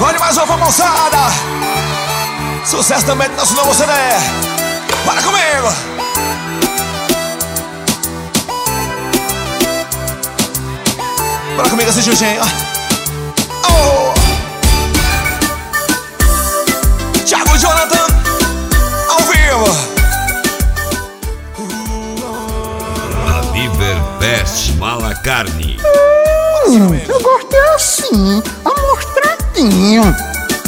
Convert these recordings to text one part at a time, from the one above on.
Olha mais uma moçada. Sucesso também do nosso novo CD. Para comigo. Para comigo esse Jujem. Oh. Thiago Jonathan ao vivo. A Liver Best Malacarne. Eu gosto assim, amostradinho.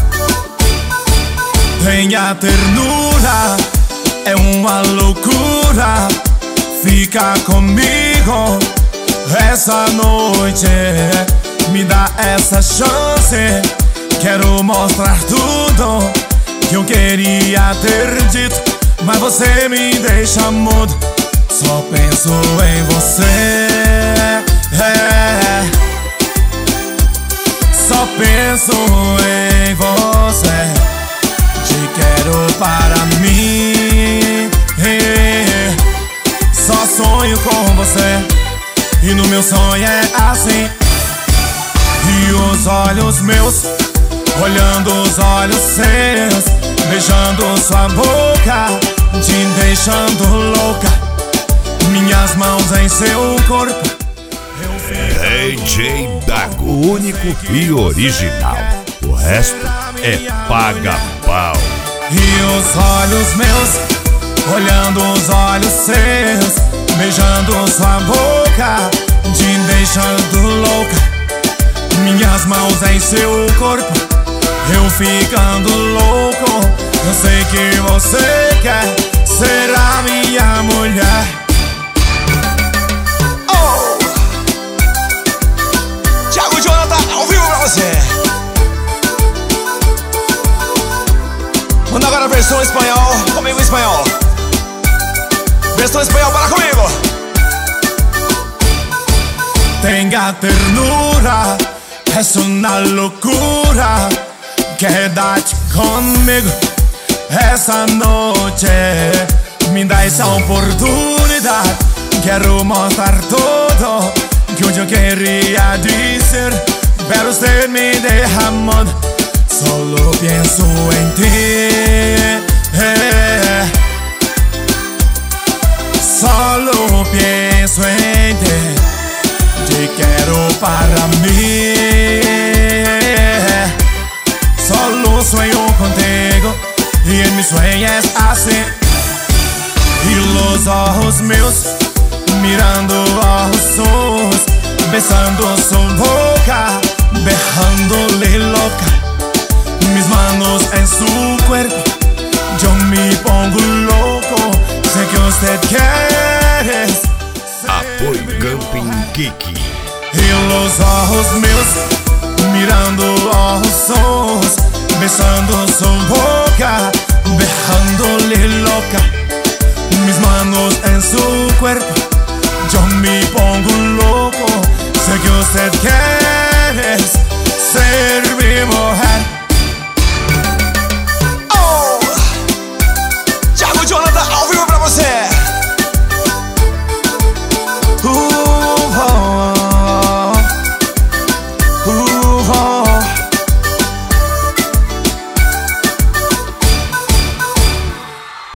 Tenha ternura, é uma loucura. Fica comigo essa noite. Me dá essa chance. Quero mostrar tudo que eu queria ter dito, mas você me deixa mudo. Só penso em você. Só penso em você. Te quero para mim. Só sonho com você. E no meu sonho é assim. E os olhos meus olhando os olhos seus, beijando sua boca, te deixando louca. Minhas mãos em seu corpo. DJ Dago, único e original. O resto é paga-pau. E os olhos meus olhando os olhos seus, beijando sua boca, te deixando louca. Minhas mãos em seu corpo, eu ficando louco. Eu sei que você quer ser a minha mulher. Oh. Thiago Jonathan ao vivo pra você. Manda agora a versão espanhol. Comigo em espanhol. Versão espanhol, para comigo. Tenga ternura, es una locura. Quédate conmigo essa noite. Me dá essa oportunidade. Quero mostrar tudo que hoje eu queria dizer, pero usted me deja mudo. Solo pienso en ti. Solo pienso en ti. Te quero para mí. Solo sueño contigo y en mis sueños así. Y los ojos míos mirando ojos suyos, besando su boca, dejándole loca. Mis manos en su cuerpo, yo me pongo loco. Sé que usted quiere. Apoio Camping Kiki. Y los ojos míos mirando ojos suyos, besando su boca, dejándole loca. Mis manos en su cuerpo, yo me pongo loco. Sé que usted quiere.